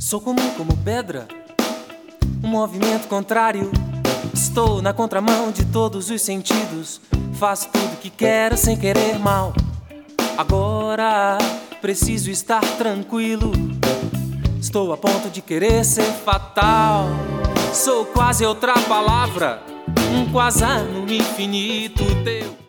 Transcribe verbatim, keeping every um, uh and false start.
Sou comum como pedra, um movimento contrário. Estou na contramão de todos os sentidos. Faço tudo que quero sem querer mal. Agora preciso estar tranquilo. Estou a ponto de querer ser fatal. Sou quase outra palavra, um quasar no infinito teu.